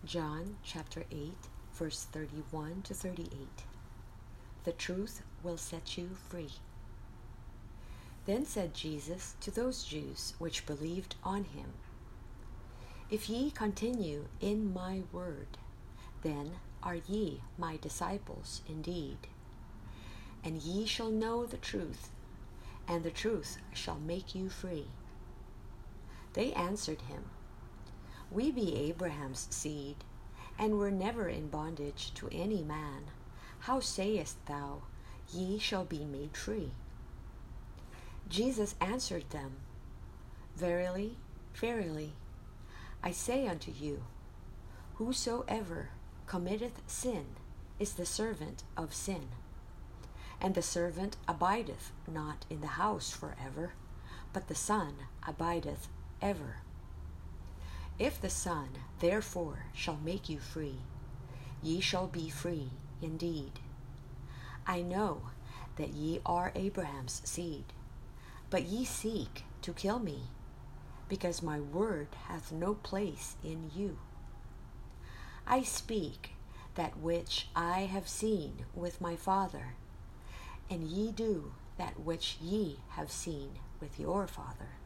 John chapter 8, verse 31 to 38. The truth will set you free. Then said Jesus to those Jews which believed on him, If ye continue in my word, then are ye my disciples indeed. And ye shall know the truth, and the truth shall make you free. They answered him, We be Abraham's seed, and were never in bondage to any man. How sayest thou, Ye shall be made free? Jesus answered them, Verily, verily, I say unto you, whosoever committeth sin is the servant of sin. And the servant abideth not in the house forever, but the Son abideth ever. If the Son therefore shall make you free, ye shall be free indeed. I know that ye are Abraham's seed, but ye seek to kill me, because my word hath no place in you. I speak that which I have seen with my Father, and ye do that which ye have seen with your father.